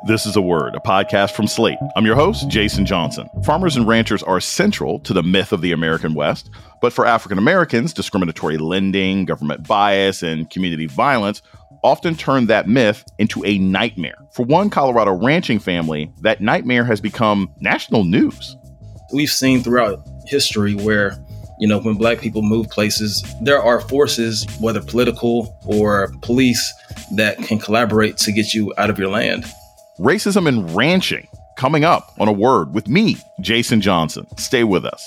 This is A Word, a podcast from Slate. I'm your host, Jason Johnson. Farmers and ranchers are central to the myth of the American West, but for African Americans, discriminatory lending, government bias, and community violence often turn that myth into a nightmare. For one Colorado ranching family, that nightmare has become national news. We've seen throughout history where, when Black people move places, there are forces, whether political or police, that can collaborate to get you out of your land. Racism in ranching, coming up on A Word with me, Jason Johnson. Stay with us.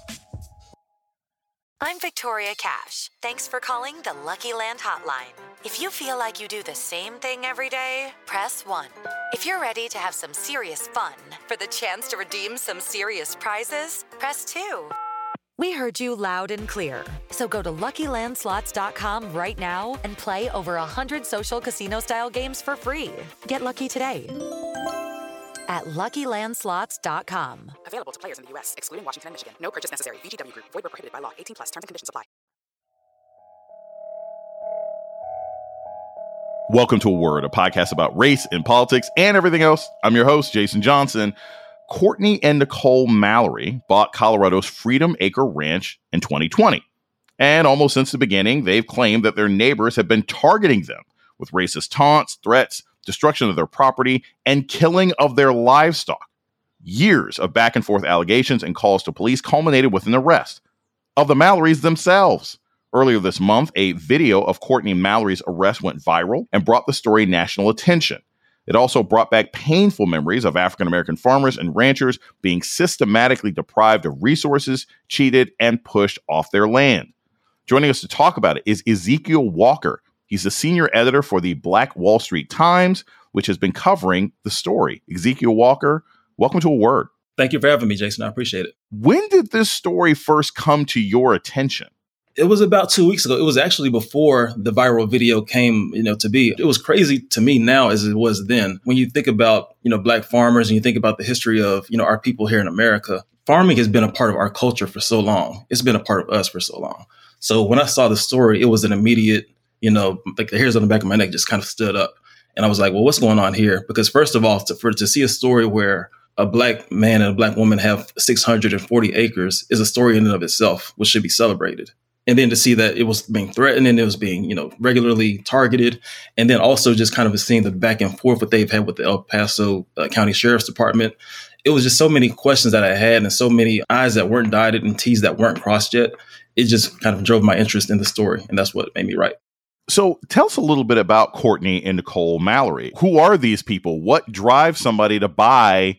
I'm Victoria Cash. Thanks for calling the Lucky Land Hotline. If you feel like you do the same thing every day, press 1. If you're ready to have some serious fun for the chance to redeem some serious prizes, press 2. We heard you loud and clear. So go to LuckyLandSlots.com right now and play over 100 social casino-style games for free. Get lucky today at LuckyLandSlots.com. Available to players in the U.S., excluding Washington and Michigan. No purchase necessary. VGW Group. Void where prohibited by law. 18+. Terms and conditions apply. Welcome to A Word, a podcast about race and politics and everything else. I'm your host, Jason Johnson. Courtney and Nicole Mallory bought Colorado's Freedom Acre Ranch in 2020. And almost since the beginning, they've claimed that their neighbors have been targeting them with racist taunts, threats, destruction of their property, and killing of their livestock. Years of back and forth allegations and calls to police culminated with an arrest of the Mallorys themselves. Earlier this month, a video of Courtney Mallory's arrest went viral and brought the story national attention. It also brought back painful memories of African-American farmers and ranchers being systematically deprived of resources, cheated, and pushed off their land. Joining us to talk about it is Ezekiel Walker. He's the senior editor for the Black Wall Street Times, which has been covering the story. Ezekiel Walker, welcome to A Word. Thank you for having me, Jason. I appreciate it. When did this story first come to your attention? It was about 2 weeks ago. It was actually before the viral video came, to be. It was crazy to me now as it was then. When you think about, Black farmers and you think about the history of, our people here in America, farming has been a part of our culture for so long. It's been a part of us for so long. So when I saw the story, it was an immediate, like the hairs on the back of my neck just kind of stood up. And I was like, well, what's going on here? Because first of all, to see a story where a Black man and a Black woman have 640 acres is a story in and of itself, which should be celebrated. And then to see that it was being threatened and it was being, regularly targeted. And then also just kind of seeing the back and forth what they've had with the El Paso County Sheriff's Department. It was just so many questions that I had and so many I's that weren't dotted and T's that weren't crossed yet. It just kind of drove my interest in the story. And that's what made me write. So tell us a little bit about Courtney and Nicole Mallory. Who are these people? What drives somebody to buy,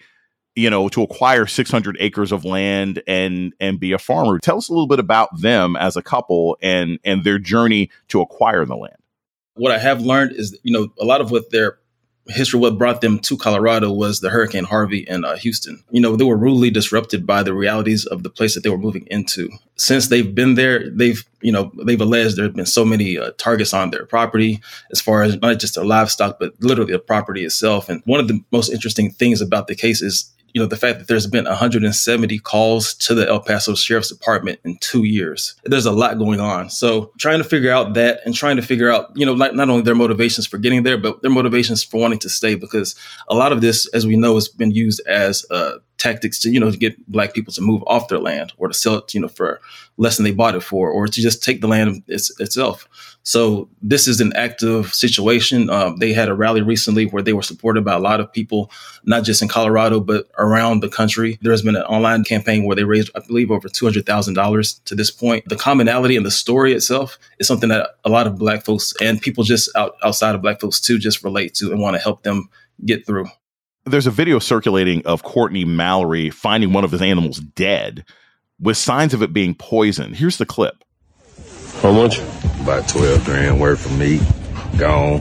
to acquire 600 acres of land and be a farmer? Tell us a little bit about them as a couple and their journey to acquire the land. What I have learned is, a lot of what their history, what brought them to Colorado was the Hurricane Harvey in Houston. They were rudely disrupted by the realities of the place that they were moving into. Since they've been there, they've alleged there have been so many targets on their property, as far as not just their livestock, but literally the property itself. And one of the most interesting things about the case is, the fact that there's been 170 calls to the El Paso Sheriff's Department in 2 years. There's a lot going on. So trying to figure out that and trying to figure out, not only their motivations for getting there, but their motivations for wanting to stay, because a lot of this, as we know, has been used as tactics to, to get Black people to move off their land or to sell it, for less than they bought it for, or to just take the land itself. So this is an active situation. They had a rally recently where they were supported by a lot of people, not just in Colorado, but around the country. There's been an online campaign where they raised, I believe, over $200,000 to this point. The commonality in the story itself is something that a lot of Black folks and people just outside of Black folks too just relate to and want to help them get through. There's a video circulating of Courtney Mallory finding one of his animals dead with signs of it being poisoned. Here's the clip. How much? About 12 grand worth of meat. Gone.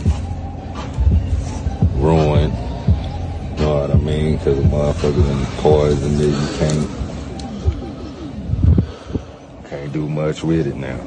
Ruined. You know what I mean? Because the motherfuckers in the poison you can't do much with it now.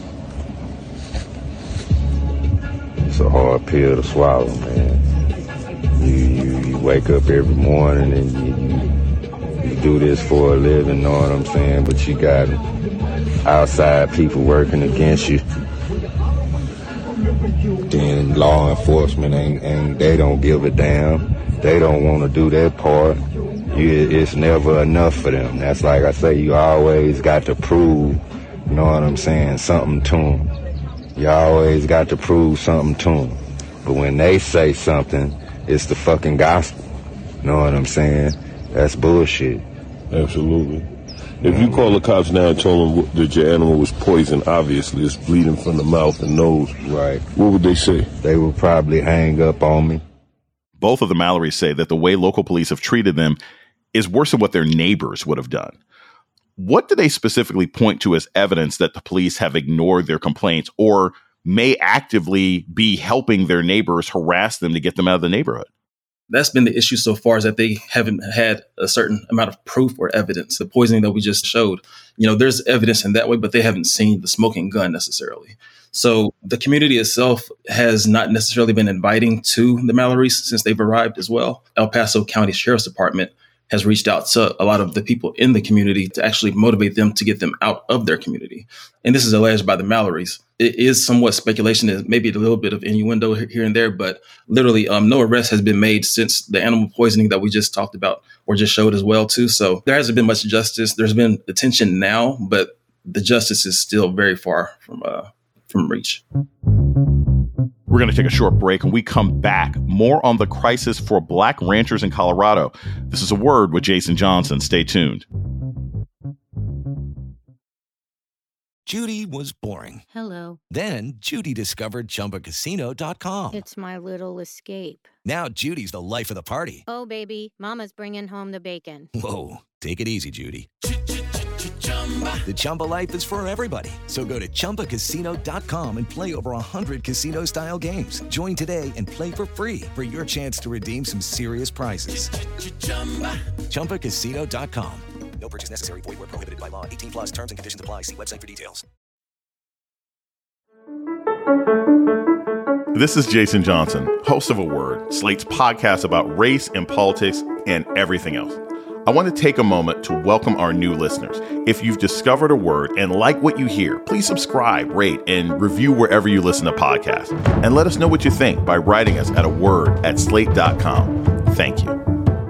It's a hard pill to swallow, man. You wake up every morning and you do this for a living, know what I'm saying? But you got outside people working against you. Then law enforcement ain't they don't give a damn. They don't want to do their part. It's never enough for them. That's like I say, you always got to prove, you know what I'm saying, something to them. You always got to prove something to them. But when they say something, it's the fucking gospel. You know what I'm saying? That's bullshit. Absolutely. If you call the cops now and told them that your animal was poisoned, obviously it's bleeding from the mouth and nose. Right. What would they say? They would probably hang up on me. Both of the Mallorys say that the way local police have treated them is worse than what their neighbors would have done. What do they specifically point to as evidence that the police have ignored their complaints or may actively be helping their neighbors harass them to get them out of the neighborhood? That's been the issue so far, is that they haven't had a certain amount of proof or evidence. The poisoning that we just showed, there's evidence in that way, but they haven't seen the smoking gun necessarily. So the community itself has not necessarily been inviting to the Mallorys since they've arrived as well. El Paso County Sheriff's Department has reached out to a lot of the people in the community to actually motivate them to get them out of their community. And this is alleged by the Mallorys. It is somewhat speculation, is maybe a little bit of innuendo here and there, but literally no arrest has been made since the animal poisoning that we just talked about or just showed as well too. So there hasn't been much justice. There's been attention now, but the justice is still very far from reach. We're going to take a short break. When we come back, more on the crisis for Black ranchers in Colorado. This is A Word with Jason Johnson. Stay tuned. Judy was boring. Hello. Then Judy discovered ChumbaCasino.com. It's my little escape. Now Judy's the life of the party. Oh, baby, mama's bringing home the bacon. Whoa, take it easy, Judy. The Chumba life is for everybody. So go to ChumbaCasino.com and play over 100 casino-style games. Join today and play for free for your chance to redeem some serious prizes. ChumbaCasino.com. No purchase necessary. Void where prohibited by law. 18 plus terms and conditions apply. See website for details. This is Jason Johnson, host of A Word, Slate's podcast about race and politics and everything else. I want to take a moment to welcome our new listeners. If you've discovered A Word and like what you hear, please subscribe, rate, and review wherever you listen to podcasts. And let us know what you think by writing us at aword@slate.com. Thank you.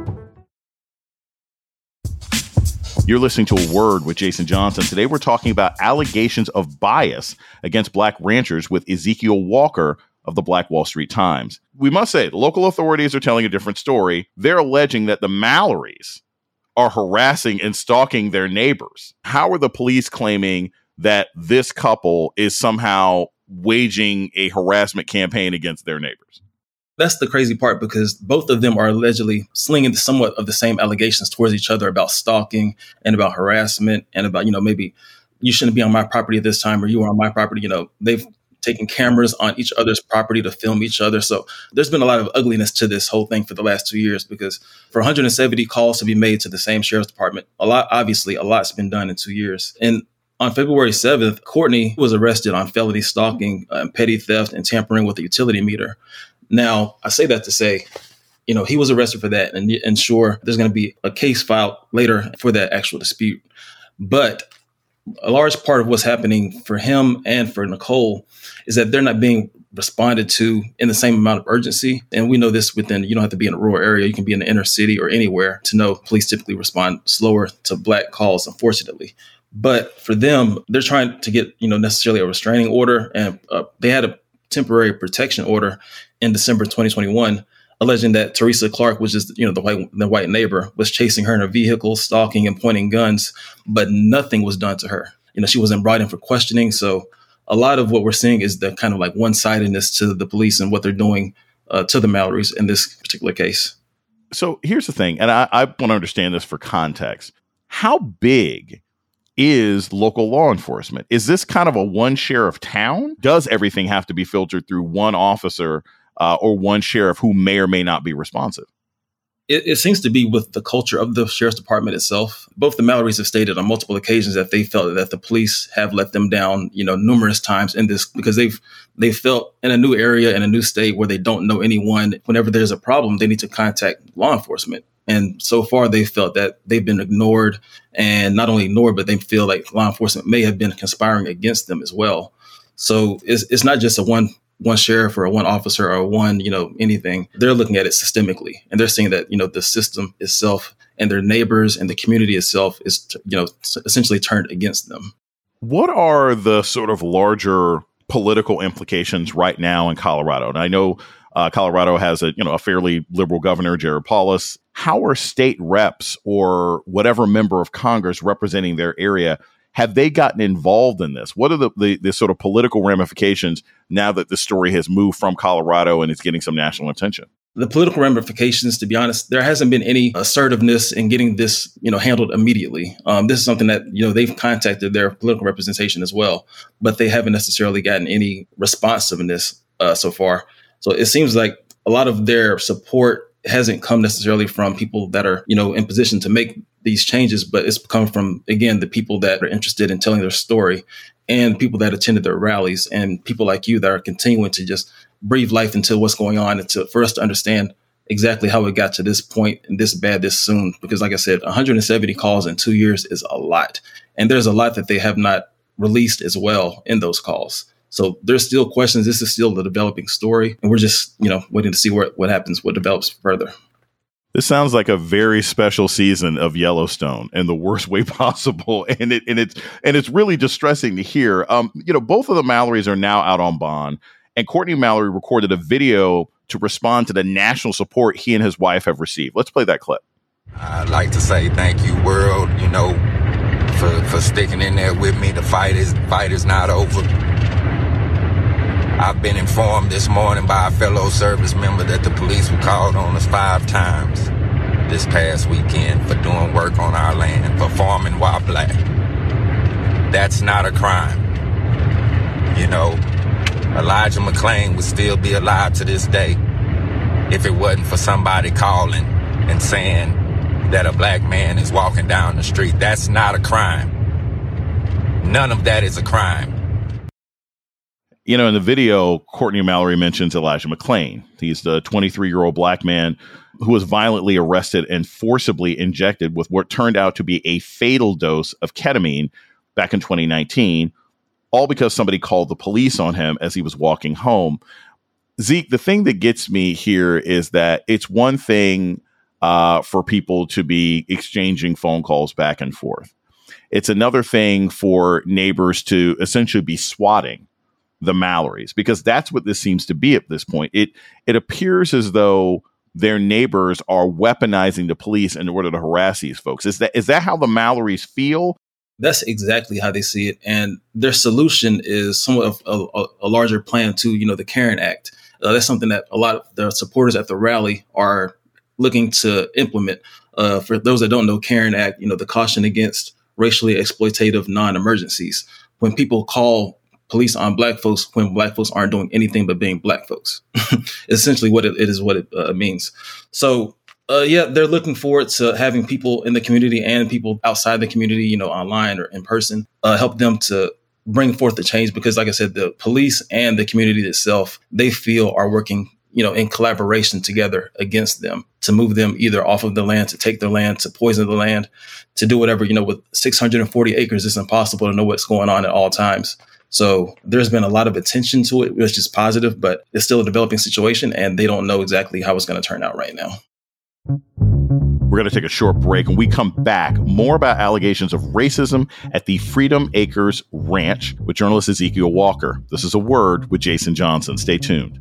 You're listening to A Word with Jason Johnson. Today we're talking about allegations of bias against Black ranchers with Ezekiel Walker of the Black Wall Street Times. We must say, the local authorities are telling a different story. They're alleging that the Mallorys are harassing and stalking their neighbors. How are the police claiming that this couple is somehow waging a harassment campaign against their neighbors? That's the crazy part, because both of them are allegedly slinging somewhat of the same allegations towards each other about stalking and about harassment and about, maybe you shouldn't be on my property at this time or you are on my property. They've taken cameras on each other's property to film each other. So there's been a lot of ugliness to this whole thing for the last 2 years, because for 170 calls to be made to the same sheriff's department, a lot's been done in 2 years. And on February 7th, Courtney was arrested on felony stalking, petty theft, and tampering with a utility meter. Now, I say that to say, he was arrested for that, and sure, there's going to be a case filed later for that actual dispute. But a large part of what's happening for him and for Nicole is that they're not being responded to in the same amount of urgency. And we know this within, you don't have to be in a rural area. You can be in the inner city or anywhere to know police typically respond slower to Black calls, unfortunately. But for them, they're trying to get, necessarily a restraining order. And they had a temporary protection order in December 2021, alleging that Teresa Clark, which is, the white neighbor, was chasing her in her vehicle, stalking and pointing guns, but nothing was done to her. She wasn't brought in for questioning. So a lot of what we're seeing is the kind of like one-sidedness to the police and what they're doing to the Mallorys in this particular case. So here's the thing, and I want to understand this for context. How big is local law enforcement? Is this kind of a one sheriff town? Does everything have to be filtered through one officer or one sheriff who may or may not be responsive? It seems to be with the culture of the sheriff's department itself. Both the Mallorys have stated on multiple occasions that they felt that the police have let them down, numerous times in this, because they felt in a new area, in a new state where they don't know anyone. Whenever there's a problem, they need to contact law enforcement. And so far, they felt that they've been ignored, and not only ignored, but they feel like law enforcement may have been conspiring against them as well. So it's not just a one one sheriff or one officer or one, anything. They're looking at it systemically, and they're seeing that, the system itself and their neighbors and the community itself is, essentially turned against them. What are the sort of larger political implications right now in Colorado? And I know Colorado has a fairly liberal governor, Jared Polis. How are state reps or whatever member of Congress representing their area, have they gotten involved in this? What are the sort of political ramifications now that the story has moved from Colorado and it's getting some national attention? The political ramifications, to be honest, there hasn't been any assertiveness in getting this, handled immediately. This is something that, they've contacted their political representation as well, but they haven't necessarily gotten any responsiveness so far. So it seems like a lot of their support hasn't come necessarily from people that are, in position to make these changes, but it's come from, again, the people that are interested in telling their story and people that attended their rallies and people like you that are continuing to just breathe life into what's going on and for us to understand exactly how it got to this point and this bad this soon. Because like I said, 170 calls in 2 years is a lot. And there's a lot that they have not released as well in those calls. So there's still questions. This is still the developing story. And we're just, waiting to see what happens, what develops further. This sounds like a very special season of Yellowstone in the worst way possible. And it's really distressing to hear. Both of the Mallorys are now out on bond. And Courtney Mallory recorded a video to respond to the national support he and his wife have received. Let's play that clip. I'd like to say thank you, world, for sticking in there with me. The fight is not over. I've been informed this morning by a fellow service member that the police were called on us 5 times this past weekend for doing work on our land, for farming while black. That's not a crime. Elijah McClain would still be alive to this day if it wasn't for somebody calling and saying that a black man is walking down the street. That's not a crime. None of that is a crime. In the video, Courtney Mallory mentions Elijah McClain. He's the 23-year-old black man who was violently arrested and forcibly injected with what turned out to be a fatal dose of ketamine back in 2019, all because somebody called the police on him as he was walking home. Zeke, the thing that gets me here is that it's one thing for people to be exchanging phone calls back and forth. It's another thing for neighbors to essentially be swatting the Mallorys, because that's what this seems to be at this point. It appears as though their neighbors are weaponizing the police in order to harass these folks. Is that how the Mallorys feel? That's exactly how they see it. And their solution is somewhat of a larger plan to, the Karen Act. That's something that a lot of the supporters at the rally are looking to implement. For those that don't know, Karen Act, the caution against racially exploitative non-emergencies. When people call police on black folks when black folks aren't doing anything but being black folks. Essentially what it means. So, they're looking forward to having people in the community and people outside the community, online or in person, help them to bring forth the change. Because like I said, the police and the community itself, they feel are working, in collaboration together against them to move them either off of the land, to take their land, to poison the land, to do whatever, with 640 acres, it's impossible to know what's going on at all times. So there's been a lot of attention to it, which is positive, but it's still a developing situation and they don't know exactly how it's going to turn out right now. We're going to take a short break. When we come back, more about allegations of racism at the Freedom Acres Ranch with journalist Ezekiel Walker. This is A Word with Jason Johnson. Stay tuned.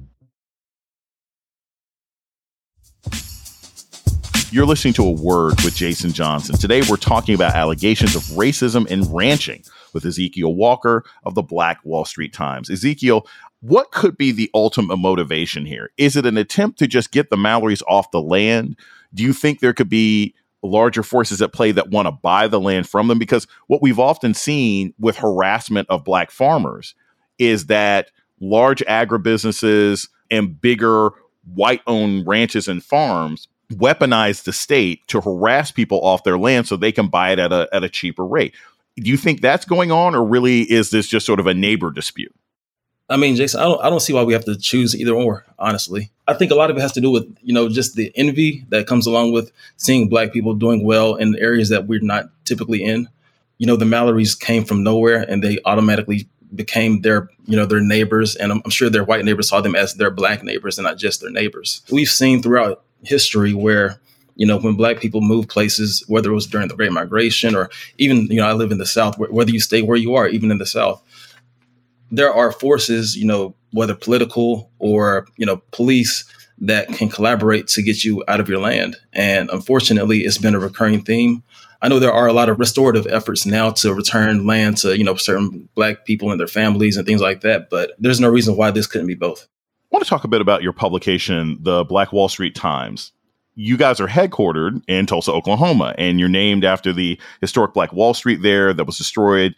You're listening to A Word with Jason Johnson. Today, we're talking about allegations of racism in ranching with Ezekiel Walker of the Black Wall Street Times. Ezekiel, what could be the ultimate motivation here? Is it an attempt to just get the Mallorys off the land? Do you think there could be larger forces at play that want to buy the land from them? Because what we've often seen with harassment of black farmers is that large agribusinesses and bigger white-owned ranches and farms weaponize the state to harass people off their land so they can buy it at a cheaper rate. Do you think that's going on, or really is this just sort of a neighbor dispute? I mean, Jason, I don't see why we have to choose either or, honestly. I think a lot of it has to do with, just the envy that comes along with seeing black people doing well in areas that we're not typically in. The Mallorys came from nowhere and they automatically became their neighbors. And I'm sure their white neighbors saw them as their black neighbors and not just their neighbors. We've seen throughout history where, when Black people move places, whether it was during the Great Migration or even, I live in the South, whether you stay where you are, even in the South, there are forces, whether political or, police, that can collaborate to get you out of your land. And unfortunately, it's been a recurring theme. I know there are a lot of restorative efforts now to return land to, certain Black people and their families and things like that. But there's no reason why this couldn't be both. I want to talk a bit about your publication, the Black Wall Street Times. You guys are headquartered in Tulsa, Oklahoma, and you're named after the historic Black Wall Street there that was destroyed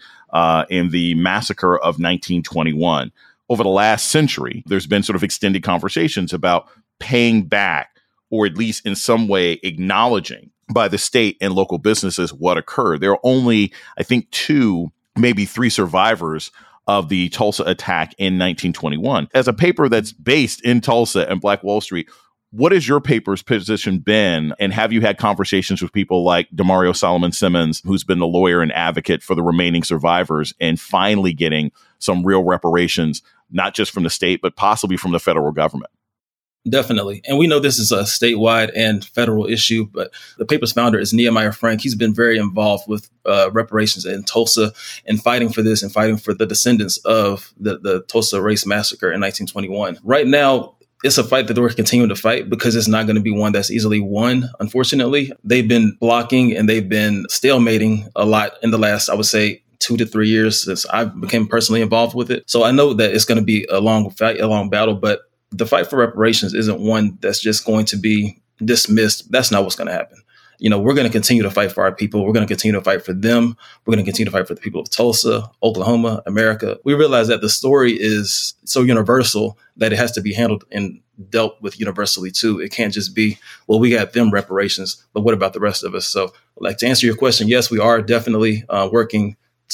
in the massacre of 1921. Over the last century, there's been sort of extended conversations about paying back, or at least in some way acknowledging by the state and local businesses what occurred. There are only, I think, 2, maybe 3 survivors of the Tulsa attack in 1921. As a paper that's based in Tulsa and Black Wall Street, what has your paper's position been? And have you had conversations with people like Demario Solomon Simmons, who's been the lawyer and advocate for the remaining survivors, and finally getting some real reparations, not just from the state, but possibly from the federal government? Definitely. And we know this is a statewide and federal issue, but the paper's founder is Nehemiah Frank. He's been very involved with reparations in Tulsa and fighting for this and fighting for the descendants of the Tulsa race massacre in 1921. Right now, it's a fight that we're continuing to fight because it's not going to be one that's easily won. Unfortunately, they've been blocking and they've been stalemating a lot in the last, I would say, 2 to 3 years since I became personally involved with it. So I know that it's going to be a long fight, a long battle, but the fight for reparations isn't one that's just going to be dismissed. That's not what's going to happen. We're going to continue to fight for our people. We're going to continue to fight for them. We're going to continue to fight for the people of Tulsa, Oklahoma, America. We realize that the story is so universal that it has to be handled and dealt with universally too. It can't just be, well, we got them reparations, but what about the rest of us? So to answer your question, yes, we are definitely working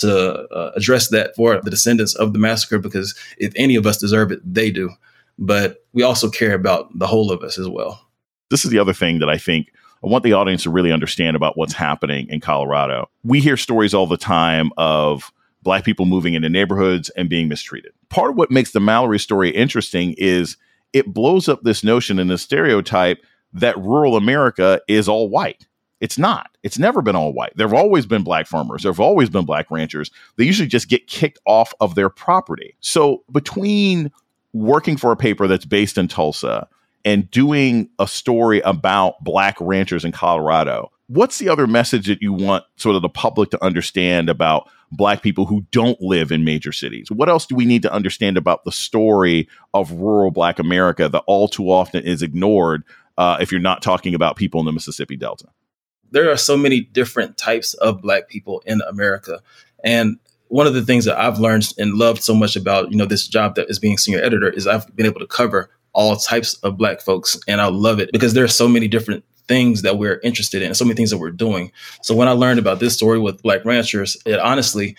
to address that for the descendants of the massacre, because if any of us deserve it, they do. But we also care about the whole of us as well. This is the other thing that I think I want the audience to really understand about what's happening in Colorado. We hear stories all the time of Black people moving into neighborhoods and being mistreated. Part of what makes the Mallory story interesting is it blows up this notion and the stereotype that rural America is all white. It's not. It's never been all white. There have always been Black farmers. There have always been Black ranchers. They usually just get kicked off of their property. So between working for a paper that's based in Tulsa and doing a story about Black ranchers in Colorado, what's the other message that you want sort of the public to understand about Black people who don't live in major cities? What else do we need to understand about the story of rural Black America that all too often is ignored if you're not talking about people in the Mississippi Delta? There are so many different types of Black people in America. And one of the things that I've learned and loved so much about, this job that is being senior editor is I've been able to cover all types of Black folks. And I love it because there are so many different things that we're interested in and so many things that we're doing. So when I learned about this story with Black ranchers, it honestly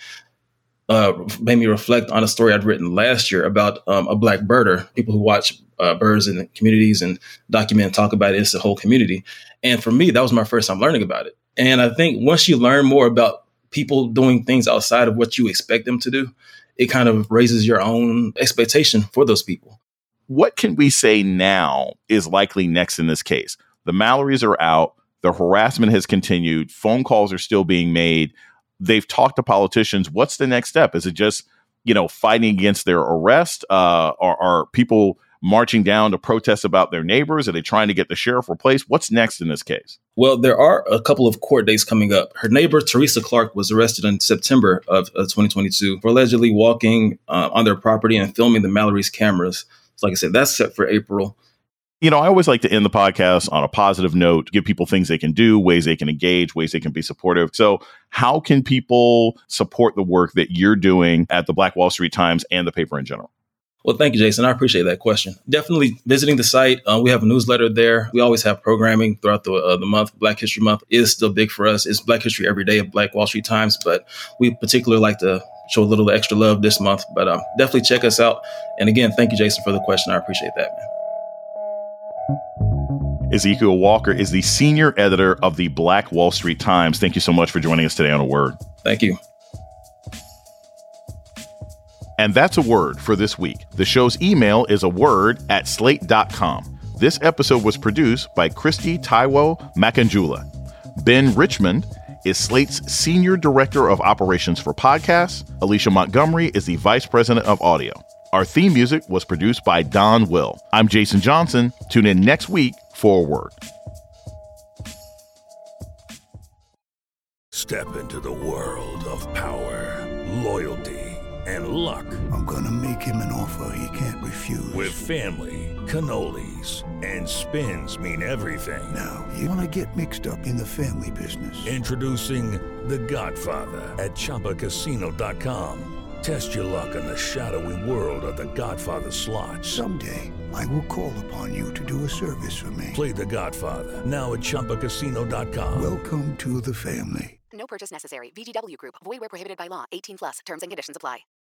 made me reflect on a story I'd written last year about a Black birder, people who watch birds in communities and document and talk about it. It's the whole community. And for me, that was my first time learning about it. And I think once you learn more about people doing things outside of what you expect them to do, it kind of raises your own expectation for those people. What can we say now is likely next in this case? The Mallorys are out. The harassment has continued. Phone calls are still being made. They've talked to politicians. What's the next step? Is it just, fighting against their arrest? Are people marching down to protest about their neighbors? Are they trying to get the sheriff replaced? What's next in this case? Well, there are a couple of court dates coming up. Her neighbor, Teresa Clark, was arrested in September of 2022 for allegedly walking on their property and filming the Mallory's cameras. So like I said, that's set for April. I always like to end the podcast on a positive note, give people things they can do, ways they can engage, ways they can be supportive. So how can people support the work that you're doing at the Black Wall Street Times and the paper in general? Well, thank you, Jason. I appreciate that question. Definitely visiting the site. We have a newsletter there. We always have programming throughout the month. Black History Month is still big for us. It's Black History every day at Black Wall Street Times, but we particularly like to show a little extra love this month. But definitely check us out. And again, thank you, Jason, for the question. I appreciate that, man. Ezekiel Walker is the senior editor of the Black Wall Street Times. Thank you so much for joining us today on A Word. Thank you. And that's a word for this week. The show's email is aword@slate.com. This episode was produced by Christy Taiwo Makanjula. Ben Richmond is Slate's Senior Director of Operations for Podcasts. Alicia Montgomery is the Vice President of Audio. Our theme music was produced by Don Will. I'm Jason Johnson. Tune in next week for a word. Step into the world of power, loyalty, and luck. I'm gonna make him an offer he can't refuse. With family, cannolis, and spins mean everything. Now, you wanna get mixed up in the family business. Introducing The Godfather at ChumbaCasino.com. Test your luck in the shadowy world of The Godfather slot. Someday, I will call upon you to do a service for me. Play The Godfather, now at ChumbaCasino.com. Welcome to the family. No purchase necessary. VGW Group. Void where prohibited by law. 18+. Terms and conditions apply.